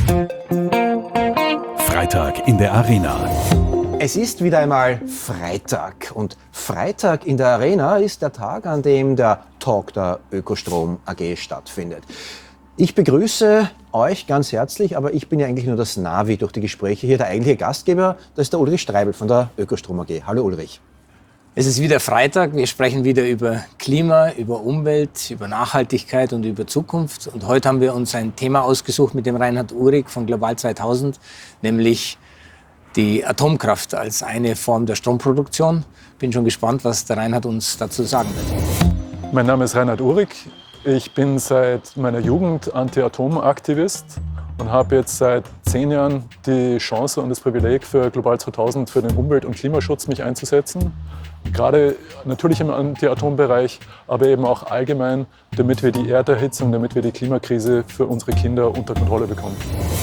Freitag in der Arena. Es ist wieder einmal Freitag und Freitag in der Arena ist der Tag, an dem der Talk der Ökostrom AG stattfindet. Ich begrüße euch ganz herzlich, aber ich bin ja eigentlich nur das Navi durch die Gespräche hier. Der eigentliche Gastgeber, das ist der Ulrich Streibel von der Ökostrom AG. Hallo Ulrich. Es ist wieder Freitag, wir sprechen wieder über Klima, über Umwelt, über Nachhaltigkeit und über Zukunft. Und heute haben wir uns ein Thema ausgesucht mit dem Reinhard Uhrig von Global 2000, nämlich die Atomkraft als eine Form der Stromproduktion. Bin schon gespannt, was der Reinhard uns dazu sagen wird. Mein Name ist Reinhard Uhrig. Ich bin seit meiner Jugend Anti-Atom-Aktivist und habe jetzt seit 10 Jahren die Chance und das Privileg für Global 2000 für den Umwelt- und Klimaschutz mich einzusetzen. Gerade natürlich im Anti-Atom-Bereich, aber eben auch allgemein, damit wir die Erderhitzung, damit wir die Klimakrise für unsere Kinder unter Kontrolle bekommen.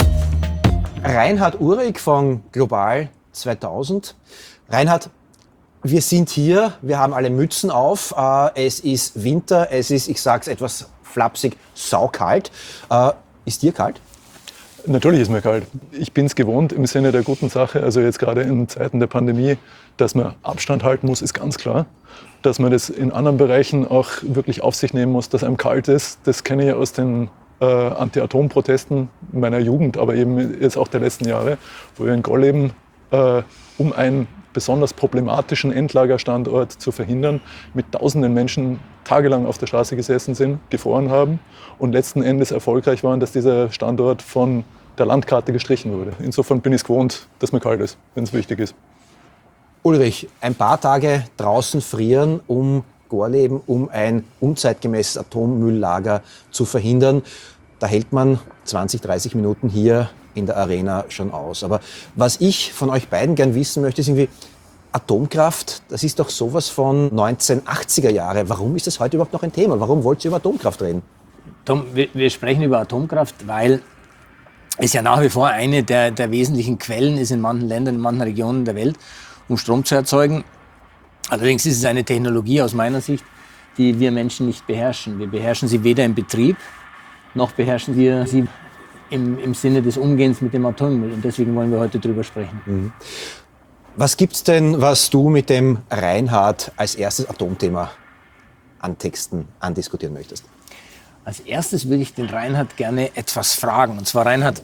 Reinhard Uhrig von Global 2000. Reinhard, wir sind hier, wir haben alle Mützen auf, es ist Winter, es ist, ich sage es etwas flapsig, saukalt. Ist dir kalt? Natürlich ist mir kalt. Ich bin es gewohnt im Sinne der guten Sache, also jetzt gerade in Zeiten der Pandemie, dass man Abstand halten muss, ist ganz klar. Dass man das in anderen Bereichen auch wirklich auf sich nehmen muss, dass einem kalt ist, das kenne ich aus den Anti-Atom-Protesten meiner Jugend, aber eben jetzt auch der letzten Jahre, wo wir in Gorleben um einen besonders problematischen Endlagerstandort zu verhindern, mit tausenden Menschen tagelang auf der Straße gesessen sind, gefroren haben und letzten Endes erfolgreich waren, dass dieser Standort von der Landkarte gestrichen wurde. Insofern bin ich es gewohnt, dass mir kalt ist, wenn es wichtig ist. Ulrich, ein paar Tage draußen frieren, um Gorleben, um ein unzeitgemäßes Atommülllager zu verhindern. Da hält man 20, 30 Minuten hier in der Arena schon aus. Aber was ich von euch beiden gern wissen möchte, ist irgendwie Atomkraft, das ist doch sowas von 1980er Jahre. Warum ist das heute überhaupt noch ein Thema? Warum wollt ihr über Atomkraft reden? Tom, wir sprechen über Atomkraft, weil es ja nach wie vor eine der wesentlichen Quellen ist in manchen Ländern, in manchen Regionen der Welt, um Strom zu erzeugen. Allerdings ist es eine Technologie aus meiner Sicht, die wir Menschen nicht beherrschen. Wir beherrschen sie weder im Betrieb, noch beherrschen wir sie im Sinne des Umgehens mit dem Atommüll. Und deswegen wollen wir heute drüber sprechen. Mhm. Was gibt's denn, was du mit dem Reinhard als erstes Atomthema antexten, andiskutieren möchtest? Als erstes würde ich den Reinhard gerne etwas fragen. Und zwar, Reinhard,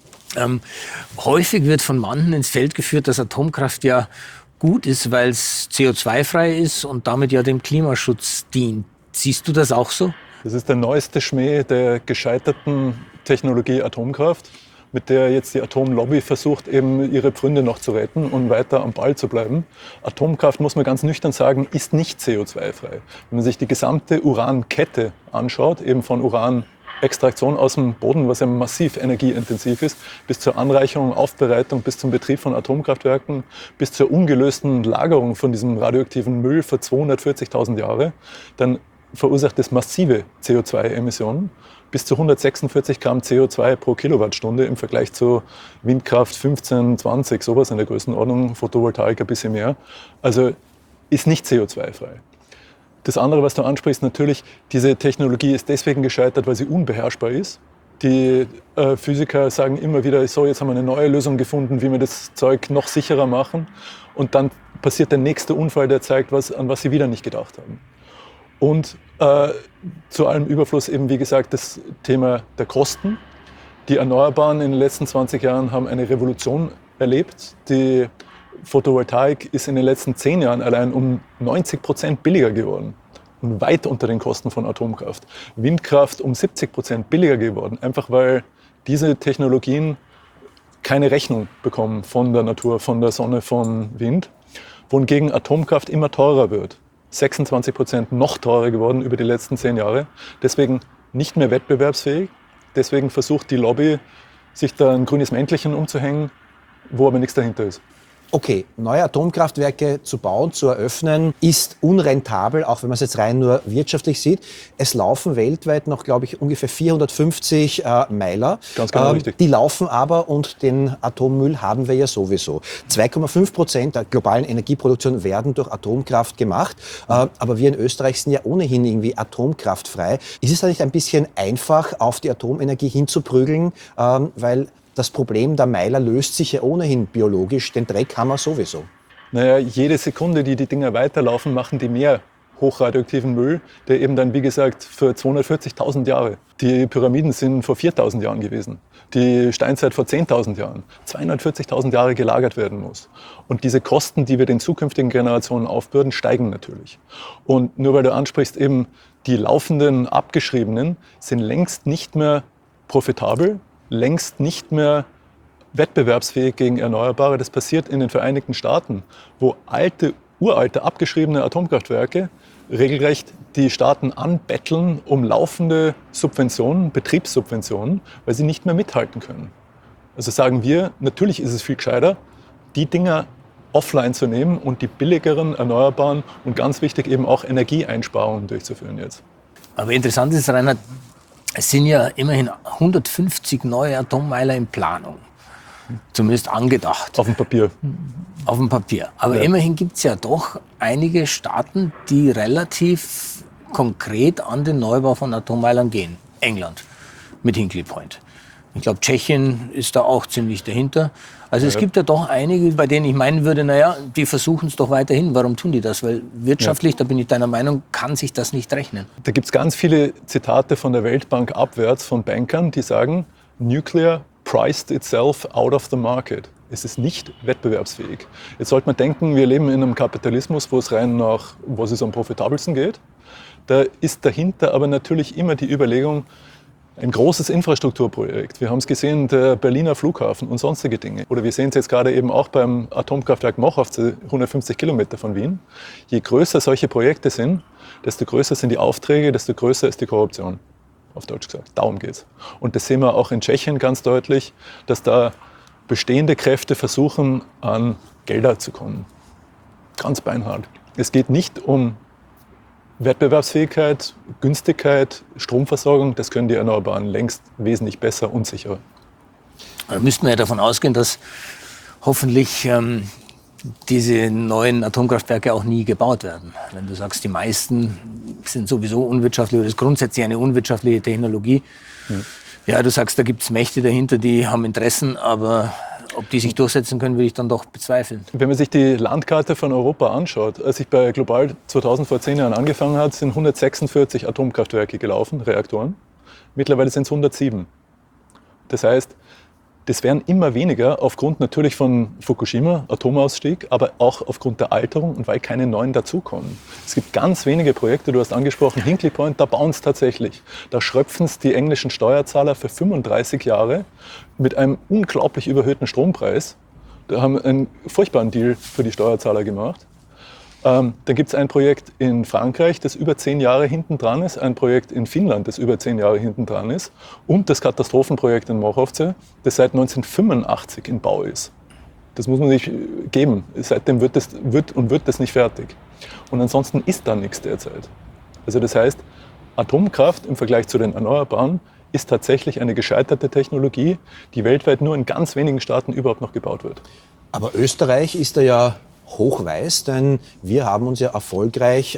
häufig wird von manchen ins Feld geführt, dass Atomkraft ja gut ist, weil es CO2-frei ist und damit ja dem Klimaschutz dient. Siehst du das auch so? Das ist der neueste Schmäh der gescheiterten Technologie Atomkraft, mit der jetzt die Atomlobby versucht, eben ihre Pfründe noch zu retten und weiter am Ball zu bleiben. Atomkraft, muss man ganz nüchtern sagen, ist nicht CO2-frei. Wenn man sich die gesamte Urankette anschaut, eben von Uranextraktion aus dem Boden, was ja massiv energieintensiv ist, bis zur Anreicherung, Aufbereitung, bis zum Betrieb von Atomkraftwerken, bis zur ungelösten Lagerung von diesem radioaktiven Müll für 240.000 Jahre, dann verursacht es massive CO2-Emissionen, bis zu 146 Gramm CO2 pro Kilowattstunde im Vergleich zu Windkraft 15, 20, sowas in der Größenordnung, Photovoltaik ein bisschen mehr. Also ist nicht CO2-frei. Das andere, was du ansprichst, natürlich, diese Technologie ist deswegen gescheitert, weil sie unbeherrschbar ist. Die Physiker sagen immer wieder, so, jetzt haben wir eine neue Lösung gefunden, wie wir das Zeug noch sicherer machen. Und dann passiert der nächste Unfall, der zeigt, an was sie wieder nicht gedacht haben. Und zu allem Überfluss eben, wie gesagt, das Thema der Kosten. Die Erneuerbaren in den letzten 20 Jahren haben eine Revolution erlebt. Die Photovoltaik ist in den letzten 10 Jahren allein um 90% billiger geworden und weit unter den Kosten von Atomkraft. Windkraft um 70% billiger geworden, einfach weil diese Technologien keine Rechnung bekommen von der Natur, von der Sonne, vom Wind, wohingegen Atomkraft immer teurer wird. 26% noch teurer geworden über die letzten 10 Jahre. Deswegen nicht mehr wettbewerbsfähig. Deswegen versucht die Lobby, sich da ein grünes Mäntelchen umzuhängen, wo aber nichts dahinter ist. Okay, neue Atomkraftwerke zu bauen, zu eröffnen, ist unrentabel, auch wenn man es jetzt rein nur wirtschaftlich sieht. Es laufen weltweit noch, glaube ich, ungefähr 450 Meiler. Ganz genau richtig. Die laufen aber und den Atommüll haben wir ja sowieso. 2,5% der globalen Energieproduktion werden durch Atomkraft gemacht. Aber wir in Österreich sind ja ohnehin irgendwie atomkraftfrei. Ist es da nicht ein bisschen einfach, auf die Atomenergie hinzuprügeln, weil das Problem der Meiler löst sich ja ohnehin biologisch, den Dreck haben wir sowieso. Naja, jede Sekunde, die Dinger weiterlaufen, machen die mehr hochradioaktiven Müll, der eben dann, wie gesagt, für 240.000 Jahre. Die Pyramiden sind vor 4.000 Jahren gewesen. Die Steinzeit vor 10.000 Jahren. 240.000 Jahre gelagert werden muss. Und diese Kosten, die wir den zukünftigen Generationen aufbürden, steigen natürlich. Und nur weil du ansprichst, eben die laufenden Abgeschriebenen sind längst nicht mehr profitabel, längst nicht mehr wettbewerbsfähig gegen Erneuerbare. Das passiert in den Vereinigten Staaten, wo uralte, abgeschriebene Atomkraftwerke regelrecht die Staaten anbetteln um laufende Subventionen, Betriebssubventionen, weil sie nicht mehr mithalten können. Also sagen wir, natürlich ist es viel gescheiter, die Dinger offline zu nehmen und die billigeren, erneuerbaren und ganz wichtig eben auch Energieeinsparungen durchzuführen jetzt. Aber interessant ist, Reinhard, es sind ja immerhin 150 neue Atommeiler in Planung. Zumindest angedacht. Auf dem Papier. Auf dem Papier. Aber Ja. immerhin gibt es ja doch einige Staaten, die relativ konkret an den Neubau von Atommeilern gehen. England mit Hinkley Point. Ich glaube, Tschechien ist da auch ziemlich dahinter. Also es gibt ja doch einige, bei denen ich meinen würde, naja, die versuchen es doch weiterhin. Warum tun die das? Weil wirtschaftlich, da bin ich deiner Meinung, kann sich das nicht rechnen. Da gibt es ganz viele Zitate von der Weltbank abwärts von Bankern, die sagen, Nuclear priced itself out of the market. Es ist nicht wettbewerbsfähig. Jetzt sollte man denken, wir leben in einem Kapitalismus, wo es rein nach, was es am profitabelsten geht. Da ist dahinter aber natürlich immer die Überlegung, ein großes Infrastrukturprojekt. Wir haben es gesehen, der Berliner Flughafen und sonstige Dinge. Oder wir sehen es jetzt gerade eben auch beim Atomkraftwerk Mochovce, 150 Kilometer von Wien. Je größer solche Projekte sind, desto größer sind die Aufträge, desto größer ist die Korruption. Auf Deutsch gesagt. Darum geht's. Und das sehen wir auch in Tschechien ganz deutlich, dass da bestehende Kräfte versuchen, an Gelder zu kommen. Ganz beinhart. Es geht nicht um Wettbewerbsfähigkeit, Günstigkeit, Stromversorgung. Das können die Erneuerbaren längst wesentlich besser und sicherer. Da müssten wir ja davon ausgehen, dass hoffentlich diese neuen Atomkraftwerke auch nie gebaut werden. Wenn du sagst, die meisten sind sowieso unwirtschaftlich oder ist grundsätzlich eine unwirtschaftliche Technologie. Ja, du sagst, da gibt es Mächte dahinter, die haben Interessen, aber ob die sich durchsetzen können, würde ich dann doch bezweifeln. Wenn man sich die Landkarte von Europa anschaut, als ich bei Global 2000 vor 10 Jahren angefangen habe, sind 146 Atomkraftwerke gelaufen, Reaktoren. Mittlerweile sind es 107. Das heißt, das werden immer weniger aufgrund natürlich von Fukushima, Atomausstieg, aber auch aufgrund der Alterung und weil keine neuen dazukommen. Es gibt ganz wenige Projekte, du hast angesprochen, Hinkley Point, da bauen es tatsächlich. Da schröpfen es die englischen Steuerzahler für 35 Jahre mit einem unglaublich überhöhten Strompreis. Da haben einen furchtbaren Deal für die Steuerzahler gemacht. Dann gibt es ein Projekt in Frankreich, das über 10 Jahre hinten dran ist, ein Projekt in Finnland, das über 10 Jahre hinten dran ist und das Katastrophenprojekt in Mochovce, das seit 1985 in Bau ist. Das muss man sich geben. Seitdem wird das nicht fertig. Und ansonsten ist da nichts derzeit. Also das heißt, Atomkraft im Vergleich zu den Erneuerbaren ist tatsächlich eine gescheiterte Technologie, die weltweit nur in ganz wenigen Staaten überhaupt noch gebaut wird. Aber Österreich ist da ja hochweiß, denn wir haben uns ja erfolgreich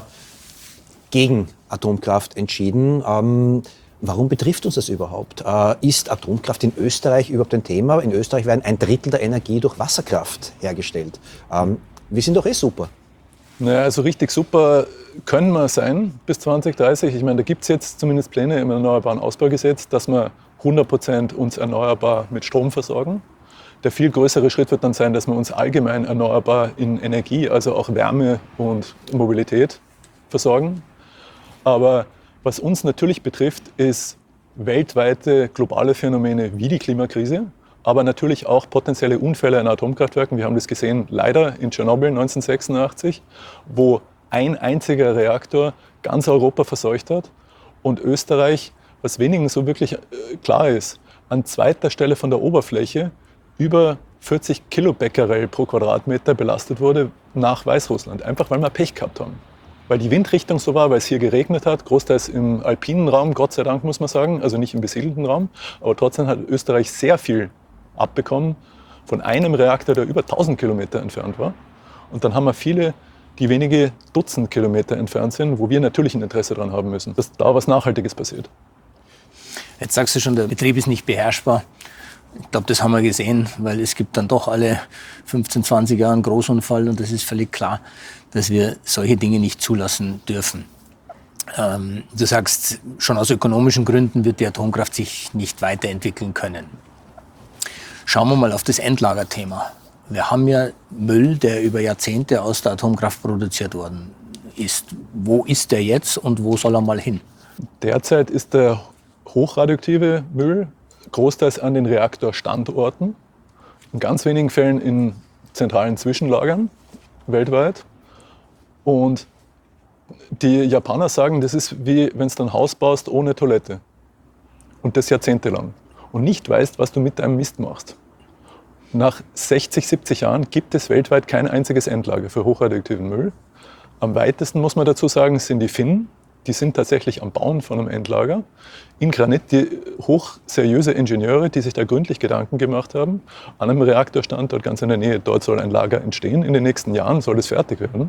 gegen Atomkraft entschieden. Warum betrifft uns das überhaupt? Ist Atomkraft in Österreich überhaupt ein Thema? In Österreich werden 1/3 der Energie durch Wasserkraft hergestellt. Wir sind doch super. Naja, also richtig super können wir sein bis 2030. Ich meine, da gibt es jetzt zumindest Pläne im Erneuerbaren Ausbaugesetz, dass wir 100% uns erneuerbar mit Strom versorgen. Der viel größere Schritt wird dann sein, dass wir uns allgemein erneuerbar in Energie, also auch Wärme und Mobilität versorgen. Aber was uns natürlich betrifft, ist weltweite globale Phänomene wie die Klimakrise, aber natürlich auch potenzielle Unfälle in Atomkraftwerken. Wir haben das gesehen, leider in Tschernobyl 1986, wo ein einziger Reaktor ganz Europa verseucht hat und Österreich, was wenigen so wirklich klar ist, an zweiter Stelle von der Oberfläche über 40 Kilobecquerel pro Quadratmeter belastet wurde nach Weißrussland, einfach weil wir Pech gehabt haben. Weil die Windrichtung so war, weil es hier geregnet hat, großteils im alpinen Raum, Gott sei Dank muss man sagen, also nicht im besiedelten Raum, aber trotzdem hat Österreich sehr viel abbekommen von einem Reaktor, der über 1000 Kilometer entfernt war. Und dann haben wir viele, die wenige Dutzend Kilometer entfernt sind, wo wir natürlich ein Interesse daran haben müssen, dass da was Nachhaltiges passiert. Jetzt sagst du schon, der Betrieb ist nicht beherrschbar. Ich glaube, das haben wir gesehen, weil es gibt dann doch alle 15, 20 Jahre einen Großunfall und das ist völlig klar, dass wir solche Dinge nicht zulassen dürfen. Du sagst, schon aus ökonomischen Gründen wird die Atomkraft sich nicht weiterentwickeln können. Schauen wir mal auf das Endlagerthema. Wir haben ja Müll, der über Jahrzehnte aus der Atomkraft produziert worden ist. Wo ist der jetzt und wo soll er mal hin? Derzeit ist der hochradioaktive Müll großteils an den Reaktorstandorten, in ganz wenigen Fällen in zentralen Zwischenlagern weltweit. Und die Japaner sagen, das ist wie wenn du ein Haus baust ohne Toilette und das jahrzehntelang und nicht weißt, was du mit deinem Mist machst. Nach 60, 70 Jahren gibt es weltweit kein einziges Endlager für hochradioaktiven Müll. Am weitesten, muss man dazu sagen, sind die Finnen. Die sind tatsächlich am Bauen von einem Endlager. In Granit, die hochseriöse Ingenieure, die sich da gründlich Gedanken gemacht haben, an einem Reaktorstandort ganz in der Nähe. Dort soll ein Lager entstehen. In den nächsten Jahren soll es fertig werden.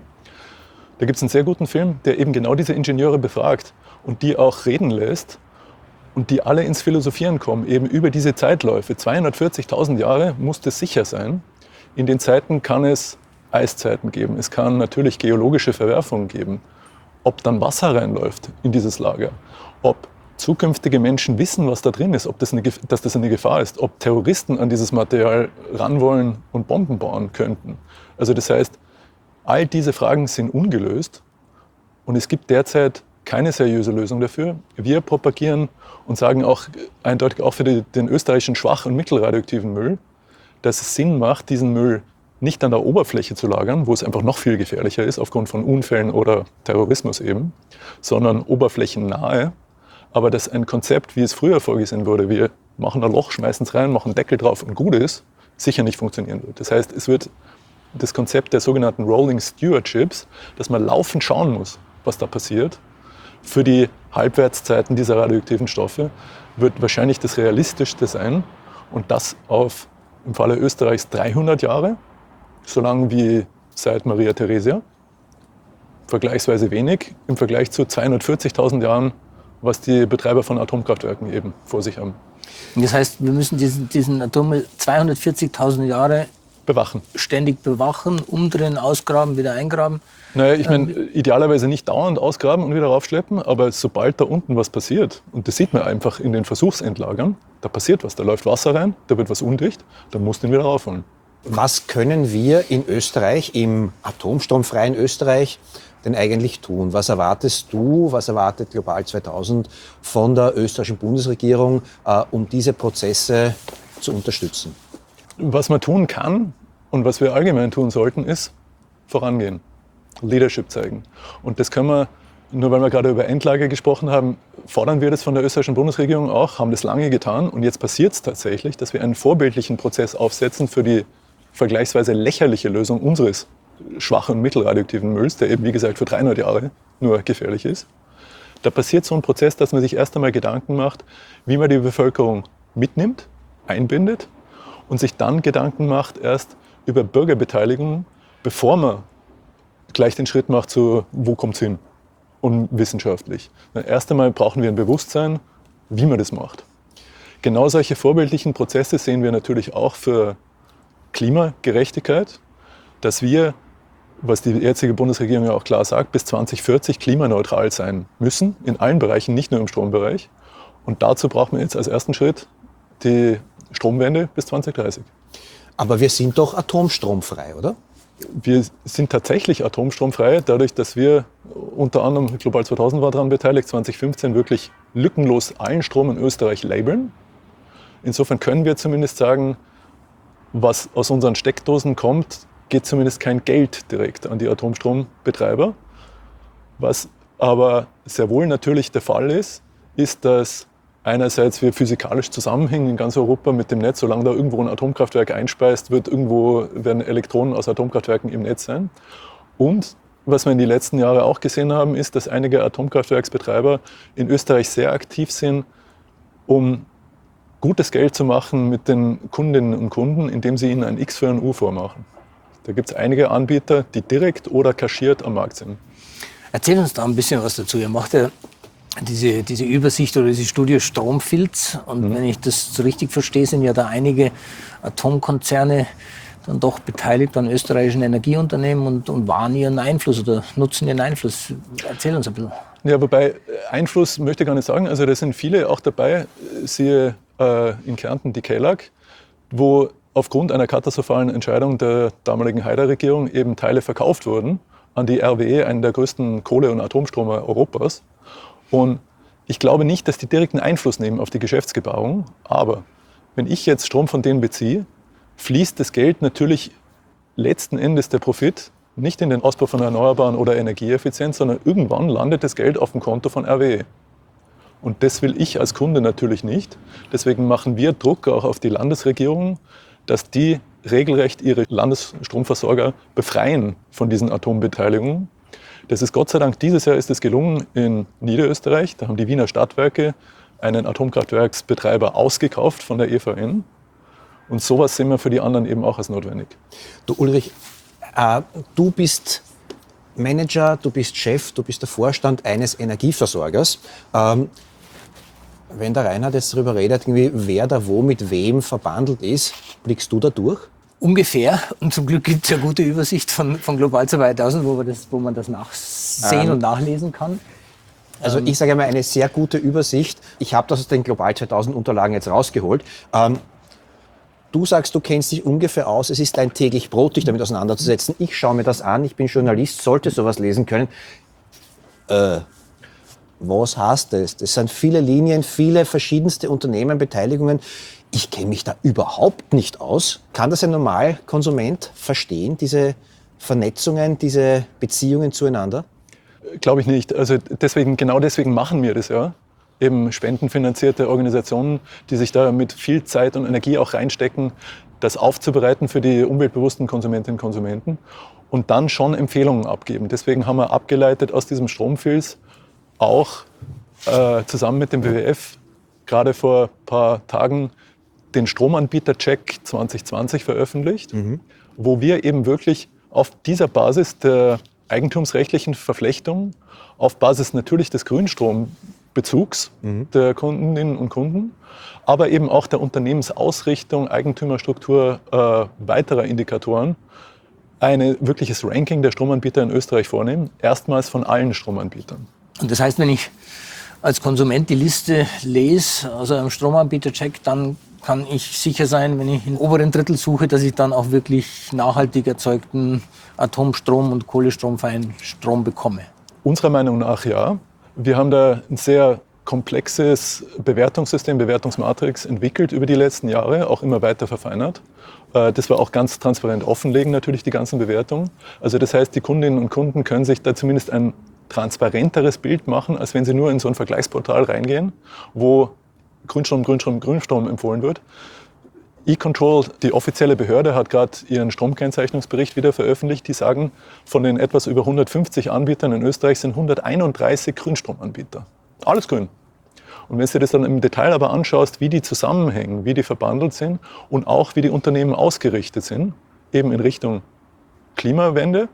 Da gibt es einen sehr guten Film, der eben genau diese Ingenieure befragt und die auch reden lässt und die alle ins Philosophieren kommen, eben über diese Zeitläufe. 240.000 Jahre muss das sicher sein. In den Zeiten kann es Eiszeiten geben. Es kann natürlich geologische Verwerfungen geben. Ob dann Wasser reinläuft in dieses Lager, ob zukünftige Menschen wissen, was da drin ist, dass das eine Gefahr ist, ob Terroristen an dieses Material ran wollen und Bomben bauen könnten. Also das heißt, all diese Fragen sind ungelöst und es gibt derzeit keine seriöse Lösung dafür. Wir propagieren und sagen auch eindeutig auch für den österreichischen schwach- und mittelradioaktiven Müll, dass es Sinn macht, diesen Müll nicht an der Oberfläche zu lagern, wo es einfach noch viel gefährlicher ist, aufgrund von Unfällen oder Terrorismus eben, sondern oberflächennahe. Aber dass ein Konzept, wie es früher vorgesehen wurde, wir machen ein Loch, schmeißen es rein, machen einen Deckel drauf und gut ist, sicher nicht funktionieren wird. Das heißt, es wird das Konzept der sogenannten Rolling Stewardships, dass man laufend schauen muss, was da passiert, für die Halbwertszeiten dieser radioaktiven Stoffe, wird wahrscheinlich das Realistischste sein. Und das auf, im Falle Österreichs, 300 Jahre. So lang wie seit Maria Theresia, vergleichsweise wenig im Vergleich zu 240.000 Jahren, was die Betreiber von Atomkraftwerken eben vor sich haben. Das heißt, wir müssen diesen Atommüll 240.000 Jahre Bewachen. Ständig bewachen, umdrehen, ausgraben, wieder eingraben. Naja, ich meine, idealerweise nicht dauernd ausgraben und wieder raufschleppen, aber sobald da unten was passiert, und das sieht man einfach in den Versuchsendlagern, da passiert was, da läuft Wasser rein, da wird was undicht, dann musst du ihn wieder raufholen. Was können wir in Österreich, im atomstromfreien Österreich, denn eigentlich tun? Was erwartest du, was erwartet Global 2000 von der österreichischen Bundesregierung, um diese Prozesse zu unterstützen? Was man tun kann und was wir allgemein tun sollten, ist vorangehen, Leadership zeigen. Und das können wir, nur weil wir gerade über Endlager gesprochen haben, fordern wir das von der österreichischen Bundesregierung auch, haben das lange getan und jetzt passiert es tatsächlich, dass wir einen vorbildlichen Prozess aufsetzen für die vergleichsweise lächerliche Lösung unseres schwachen und mittelradioaktiven Mülls, der eben, wie gesagt, für 300 Jahre nur gefährlich ist. Da passiert so ein Prozess, dass man sich erst einmal Gedanken macht, wie man die Bevölkerung mitnimmt, einbindet und sich dann Gedanken macht erst über Bürgerbeteiligung, bevor man gleich den Schritt macht zu, wo kommt es hin und wissenschaftlich. Erst einmal brauchen wir ein Bewusstsein, wie man das macht. Genau solche vorbildlichen Prozesse sehen wir natürlich auch für Klimagerechtigkeit, dass wir, was die jetzige Bundesregierung ja auch klar sagt, bis 2040 klimaneutral sein müssen, in allen Bereichen, nicht nur im Strombereich. Und dazu brauchen wir jetzt als ersten Schritt die Stromwende bis 2030. Aber wir sind doch atomstromfrei, oder? Wir sind tatsächlich atomstromfrei, dadurch, dass wir unter anderem, Global 2000 war daran beteiligt, 2015 wirklich lückenlos allen Strom in Österreich labeln. Insofern können wir zumindest sagen, was aus unseren Steckdosen kommt, geht zumindest kein Geld direkt an die Atomstrombetreiber. Was aber sehr wohl natürlich der Fall ist, dass einerseits wir physikalisch zusammenhängen in ganz Europa mit dem Netz. Solange da irgendwo ein Atomkraftwerk einspeist, werden Elektronen aus Atomkraftwerken im Netz sein. Und was wir in den letzten Jahren auch gesehen haben, ist, dass einige Atomkraftwerksbetreiber in Österreich sehr aktiv sind, um gutes Geld zu machen mit den Kundinnen und Kunden, indem sie ihnen ein X für ein U vormachen. Da gibt es einige Anbieter, die direkt oder kaschiert am Markt sind. Erzähl uns da ein bisschen was dazu. Ihr macht ja diese Übersicht oder diese Studie Stromfilz. Und wenn ich das so richtig verstehe, sind ja da einige Atomkonzerne dann doch beteiligt an österreichischen Energieunternehmen und wahren ihren Einfluss oder nutzen ihren Einfluss. Erzähl uns ein bisschen. Ja, wobei Einfluss möchte ich gar nicht sagen. Also da sind viele auch dabei, siehe in Kärnten die KELAG, wo aufgrund einer katastrophalen Entscheidung der damaligen Haider-Regierung eben Teile verkauft wurden an die RWE, einen der größten Kohle- und Atomstromer Europas. Und ich glaube nicht, dass die direkten Einfluss nehmen auf die Geschäftsgebaren. Aber wenn ich jetzt Strom von denen beziehe, fließt das Geld natürlich letzten Endes der Profit nicht in den Ausbau von Erneuerbaren oder Energieeffizienz, sondern irgendwann landet das Geld auf dem Konto von RWE. Und das will ich als Kunde natürlich nicht. Deswegen machen wir Druck auch auf die Landesregierung, dass die regelrecht ihre Landesstromversorger befreien von diesen Atombeteiligungen. Das ist Gott sei Dank, dieses Jahr ist es gelungen in Niederösterreich. Da haben die Wiener Stadtwerke einen Atomkraftwerksbetreiber ausgekauft von der EVN. Und sowas sehen wir für die anderen eben auch als notwendig. Du Ulrich, du bist Manager, du bist Chef, du bist der Vorstand eines Energieversorgers. Wenn der Reinhard jetzt darüber redet, irgendwie, wer da wo mit wem verbandelt ist, blickst du da durch? Ungefähr. Und zum Glück gibt es ja gute Übersicht von Global 2000, wo man das nachsehen und nachlesen kann. Also ich sage einmal, eine sehr gute Übersicht. Ich habe das aus den Global 2000 Unterlagen jetzt rausgeholt. Du sagst, du kennst dich ungefähr aus. Es ist dein täglich Brot, dich damit auseinanderzusetzen. Ich schaue mir das an. Ich bin Journalist, sollte sowas lesen können. Was heißt das? Das sind viele Linien, viele verschiedenste Unternehmen, Beteiligungen. Ich kenne mich da überhaupt nicht aus. Kann das ein Normalkonsument verstehen, diese Vernetzungen, diese Beziehungen zueinander? Glaube ich nicht. Also genau deswegen machen wir das ja. Eben spendenfinanzierte Organisationen, die sich da mit viel Zeit und Energie auch reinstecken, das aufzubereiten für die umweltbewussten Konsumentinnen und Konsumenten und dann schon Empfehlungen abgeben. Deswegen haben wir abgeleitet aus diesem Stromfilz auch zusammen mit dem WWF gerade vor ein paar Tagen den Stromanbieter-Check 2020 veröffentlicht, wo wir eben wirklich auf dieser Basis der eigentumsrechtlichen Verflechtung, auf Basis natürlich des Grünstrombezugs der Kundinnen und Kunden, aber eben auch der Unternehmensausrichtung, Eigentümerstruktur weiterer Indikatoren, ein wirkliches Ranking der Stromanbieter in Österreich vornehmen, erstmals von allen Stromanbietern. Und das heißt, wenn ich als Konsument die Liste lese, also einem Stromanbieter-Check, dann kann ich sicher sein, wenn ich im oberen Drittel suche, dass ich dann auch wirklich nachhaltig erzeugten Atomstrom und kohlestromfreien Strom bekomme. Unserer Meinung nach ja. Wir haben da ein sehr komplexes Bewertungssystem, Bewertungsmatrix entwickelt über die letzten Jahre, auch immer weiter verfeinert. Das wir auch ganz transparent offenlegen, natürlich die ganzen Bewertungen. Also das heißt, die Kundinnen und Kunden können sich da zumindest ein transparenteres Bild machen, als wenn sie nur in so ein Vergleichsportal reingehen, wo Grünstrom empfohlen wird. E-Control, die offizielle Behörde, hat gerade ihren Stromkennzeichnungsbericht wieder veröffentlicht. Die sagen, von den etwas über 150 Anbietern in Österreich sind 131 Grünstromanbieter. Alles grün. Und wenn du dir das dann im Detail aber anschaust, wie die zusammenhängen, wie die verbandelt sind und auch wie die Unternehmen ausgerichtet sind, eben in Richtung Klimawende,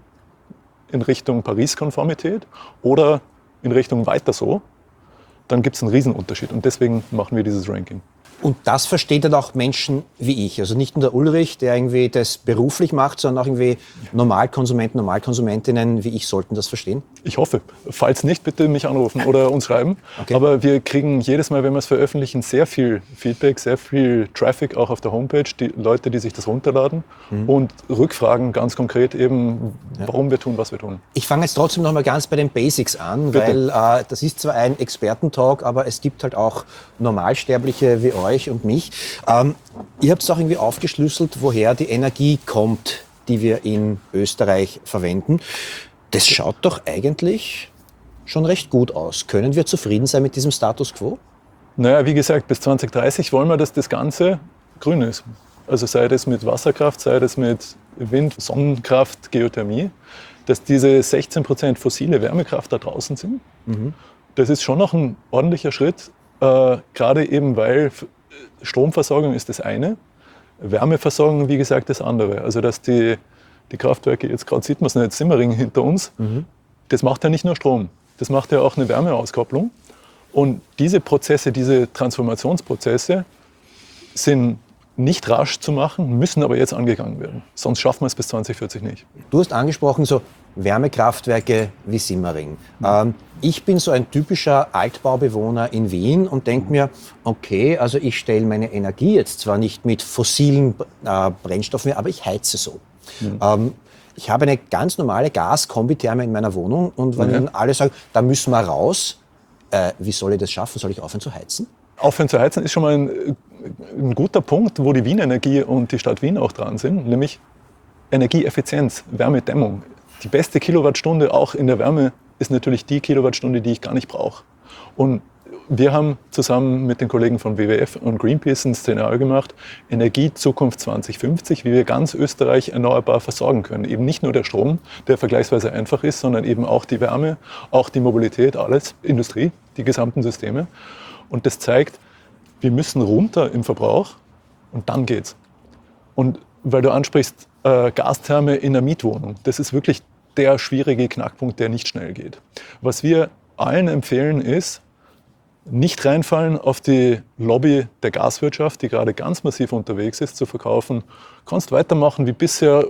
in Richtung Paris-Konformität oder in Richtung weiter so, dann gibt es einen Riesenunterschied. Und deswegen machen wir dieses Ranking. Und das verstehen dann auch Menschen wie ich. Also nicht nur der Ulrich, der irgendwie das beruflich macht, sondern auch irgendwie Normalkonsumenten, Normalkonsumentinnen wie ich sollten das verstehen? Ich hoffe. Falls nicht, bitte mich anrufen oder uns schreiben. Okay. Aber wir kriegen jedes Mal, wenn wir es veröffentlichen, sehr viel Feedback, sehr viel Traffic auch auf der Homepage, die Leute, die sich das runterladen und rückfragen ganz konkret eben, warum wir tun, was wir tun. Ich fange jetzt trotzdem noch mal ganz bei den Basics an, bitte. Weil das ist zwar ein Expertentalk, aber es gibt halt auch Normalsterbliche wie euch und mich. Ihr habt es auch irgendwie aufgeschlüsselt, woher die Energie kommt, die wir in Österreich verwenden. Das schaut doch eigentlich schon recht gut aus. Können wir zufrieden sein mit diesem Status quo? Naja, wie gesagt, bis 2030 wollen wir, dass das Ganze grün ist. Also sei das mit Wasserkraft, sei das mit Wind, Sonnenkraft, Geothermie, dass diese 16% fossile Wärmekraft da draußen sind. Das ist schon noch ein ordentlicher Schritt, gerade eben weil Stromversorgung ist das eine, Wärmeversorgung, wie gesagt, das andere. Also dass die Kraftwerke, jetzt gerade sieht man es nicht, Simmering hinter uns, das macht ja nicht nur Strom, das macht ja auch eine Wärmeauskopplung. Und diese Prozesse, diese Transformationsprozesse sind nicht rasch zu machen, müssen aber jetzt angegangen werden. Sonst schaffen wir es bis 2040 nicht. Du hast angesprochen, so Wärmekraftwerke wie Simmering. Ich bin so ein typischer Altbaubewohner in Wien und denke mir, okay, also ich stelle meine Energie jetzt zwar nicht mit fossilen Brennstoffen mehr, aber ich heize so. Ich habe eine ganz normale Gas-Kombitherme in meiner Wohnung und wenn dann alle sagen, da müssen wir raus, wie soll ich das schaffen? Soll ich aufhören zu heizen? Aufhören zu heizen ist schon mal ein guter Punkt, wo die Wien Energie und die Stadt Wien auch dran sind, nämlich Energieeffizienz, Wärmedämmung. Die beste Kilowattstunde auch in der Wärme ist natürlich die Kilowattstunde, die ich gar nicht brauche. Und wir haben zusammen mit den Kollegen von WWF und Greenpeace ein Szenario gemacht, Energiezukunft 2050, wie wir ganz Österreich erneuerbar versorgen können. Eben nicht nur der Strom, der vergleichsweise einfach ist, sondern eben auch die Wärme, auch die Mobilität, alles, Industrie, die gesamten Systeme. Und das zeigt, wir müssen runter im Verbrauch und dann geht's. Und weil du ansprichst, Gastherme in der Mietwohnung, das ist wirklich der schwierige Knackpunkt, der nicht schnell geht. Was wir allen empfehlen ist, nicht reinfallen auf die Lobby der Gaswirtschaft, die gerade ganz massiv unterwegs ist, zu verkaufen. Kannst weitermachen wie bisher,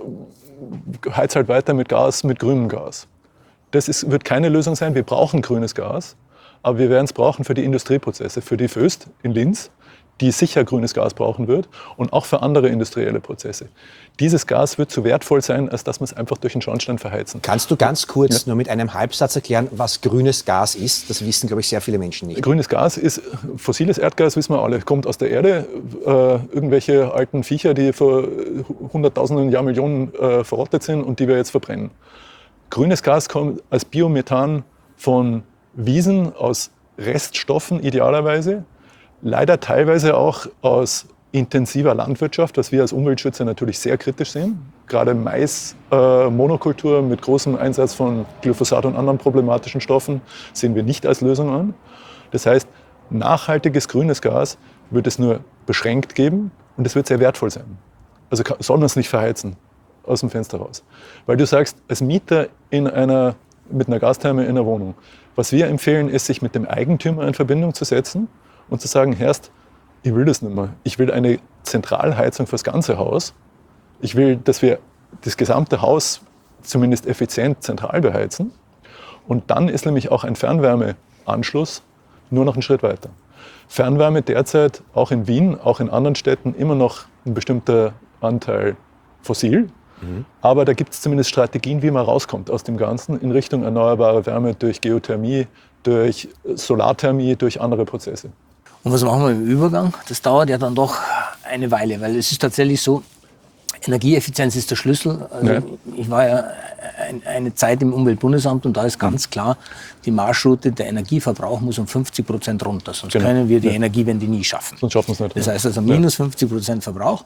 heiz halt weiter mit Gas, mit grünem Gas. Das wird keine Lösung sein. Wir brauchen grünes Gas, aber wir werden es brauchen für die Industrieprozesse, für die Föst in Linz, die sicher grünes Gas brauchen wird und auch für andere industrielle Prozesse. Dieses Gas wird zu wertvoll sein, als dass man es einfach durch den Schornstein verheizen. Kannst du ganz kurz nur mit einem Halbsatz erklären, was grünes Gas ist? Das wissen, glaube ich, sehr viele Menschen nicht. Grünes Gas ist fossiles Erdgas, wissen wir alle, kommt aus der Erde. Irgendwelche alten Viecher, die vor Hunderttausenden, Jahrmillionen verrottet sind und die wir jetzt verbrennen. Grünes Gas kommt als Biomethan von Wiesen, aus Reststoffen idealerweise. Leider teilweise auch aus intensiver Landwirtschaft, was wir als Umweltschützer natürlich sehr kritisch sehen. Gerade Mais-Monokultur mit großem Einsatz von Glyphosat und anderen problematischen Stoffen sehen wir nicht als Lösung an. Das heißt, nachhaltiges grünes Gas wird es nur beschränkt geben und es wird sehr wertvoll sein. Also soll man es nicht verheizen, aus dem Fenster raus. Weil du sagst, als Mieter mit einer Gastherme in einer Wohnung, was wir empfehlen, ist, sich mit dem Eigentümer in Verbindung zu setzen und zu sagen, Herrst, ich will das nicht mehr. Ich will eine Zentralheizung fürs ganze Haus. Ich will, dass wir das gesamte Haus zumindest effizient zentral beheizen. Und dann ist nämlich auch ein Fernwärmeanschluss nur noch einen Schritt weiter. Fernwärme derzeit auch in Wien, auch in anderen Städten immer noch ein bestimmter Anteil fossil. Aber da gibt es zumindest Strategien, wie man rauskommt aus dem Ganzen in Richtung erneuerbare Wärme durch Geothermie, durch Solarthermie, durch andere Prozesse. Und was machen wir im Übergang? Das dauert ja dann doch eine Weile, weil es ist tatsächlich so, Energieeffizienz ist der Schlüssel. Also ja. Ich war ja eine Zeit im Umweltbundesamt und da ist ganz klar, die Marschroute, der Energieverbrauch muss um 50% runter, sonst können wir die Energiewende nie schaffen. Sonst schaffen wir es nicht. Das heißt also minus 50% Verbrauch.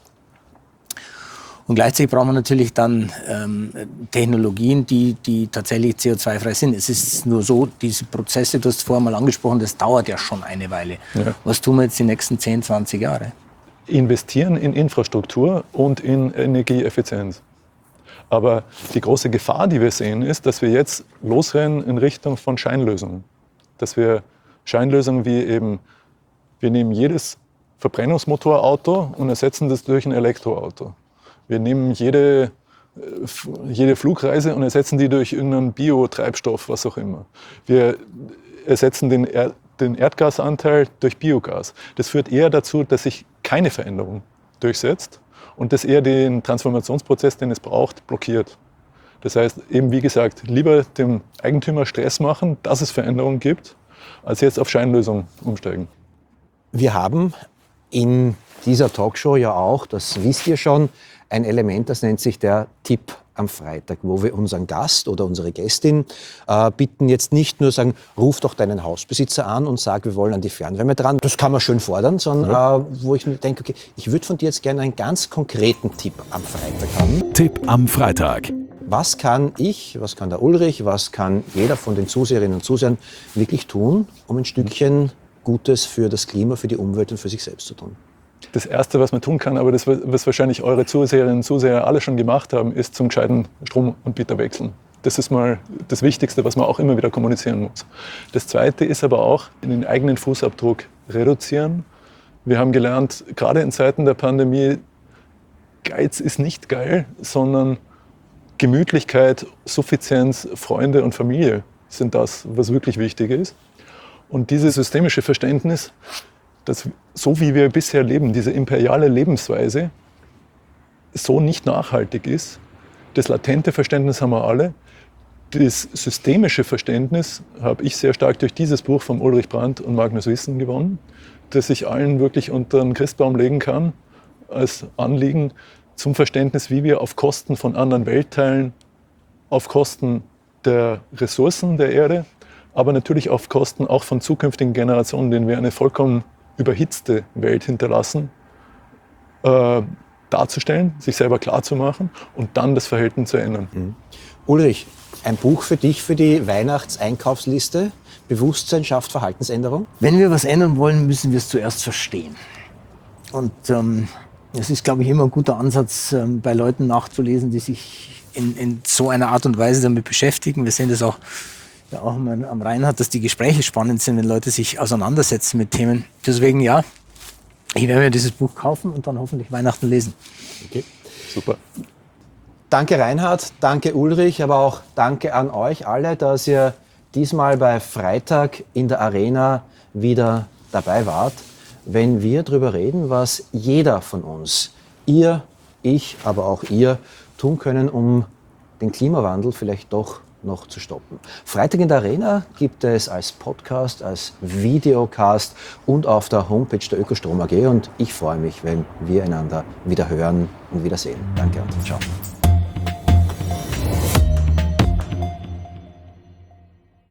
Und gleichzeitig brauchen wir natürlich dann Technologien, die tatsächlich CO2-frei sind. Es ist nur so, diese Prozesse, du hast vorher mal angesprochen, das dauert ja schon eine Weile. Ja. Was tun wir jetzt die nächsten 10, 20 Jahre? Investieren in Infrastruktur und in Energieeffizienz. Aber die große Gefahr, die wir sehen, ist, dass wir jetzt losrennen in Richtung von Scheinlösungen. Dass wir Scheinlösungen wie eben, wir nehmen jedes Verbrennungsmotorauto und ersetzen das durch ein Elektroauto. Wir nehmen jede Flugreise und ersetzen die durch irgendeinen Biotreibstoff, was auch immer. Wir ersetzen den Erdgasanteil durch Biogas. Das führt eher dazu, dass sich keine Veränderung durchsetzt und das eher den Transformationsprozess, den es braucht, blockiert. Das heißt, eben wie gesagt, lieber dem Eigentümer Stress machen, dass es Veränderungen gibt, als jetzt auf Scheinlösungen umsteigen. Wir haben in dieser Talkshow ja auch, das wisst ihr schon, ein Element, das nennt sich der Tipp am Freitag, wo wir unseren Gast oder unsere Gästin bitten, jetzt nicht nur sagen, ruf doch deinen Hausbesitzer an und sag, wir wollen an die Fernwärme dran. Das kann man schön fordern, sondern wo ich mir denke, okay, ich würde von dir jetzt gerne einen ganz konkreten Tipp am Freitag haben. Tipp am Freitag. Was kann ich, was kann der Ulrich, was kann jeder von den Zuseherinnen und Zusehern wirklich tun, um ein Stückchen Gutes für das Klima, für die Umwelt und für sich selbst zu tun? Das Erste, was man tun kann, aber das, was wahrscheinlich eure Zuseherinnen und Zuseher alle schon gemacht haben, ist zum gescheiten Stromanbieter wechseln. Das ist mal das Wichtigste, was man auch immer wieder kommunizieren muss. Das Zweite ist aber auch, den eigenen Fußabdruck reduzieren. Wir haben gelernt, gerade in Zeiten der Pandemie, Geiz ist nicht geil, sondern Gemütlichkeit, Suffizienz, Freunde und Familie sind das, was wirklich wichtig ist. Und dieses systemische Verständnis, dass so wie wir bisher leben, diese imperiale Lebensweise, so nicht nachhaltig ist. Das latente Verständnis haben wir alle. Das systemische Verständnis habe ich sehr stark durch dieses Buch von Ulrich Brandt und Magnus Wissen gewonnen, das ich allen wirklich unter den Christbaum legen kann, als Anliegen zum Verständnis, wie wir auf Kosten von anderen Weltteilen, auf Kosten der Ressourcen der Erde, aber natürlich auf Kosten auch von zukünftigen Generationen, denen wir eine vollkommen überhitzte Welt hinterlassen, darzustellen, sich selber klarzumachen und dann das Verhalten zu ändern. Ulrich, ein Buch für dich für die Weihnachtseinkaufsliste. Bewusstsein schafft Verhaltensänderung. Wenn wir was ändern wollen, müssen wir es zuerst verstehen. Und es ist, glaube ich, immer ein guter Ansatz, bei Leuten nachzulesen, die sich in so einer Art und Weise damit beschäftigen. Wir sehen das auch, ja, auch am Rheinhard, dass die Gespräche spannend sind, wenn Leute sich auseinandersetzen mit Themen. Deswegen ja, ich werde mir dieses Buch kaufen und dann hoffentlich Weihnachten lesen. Okay. Super. Danke Reinhard, danke Ulrich, aber auch danke an euch alle, dass ihr diesmal bei Freitag in der Arena wieder dabei wart, wenn wir darüber reden, was jeder von uns, ihr, ich, aber auch ihr, tun können, um den Klimawandel vielleicht doch noch zu stoppen. Freitag in der Arena gibt es als Podcast, als Videocast und auf der Homepage der Ökostrom AG und ich freue mich, wenn wir einander wieder hören und wieder sehen. Danke und ciao.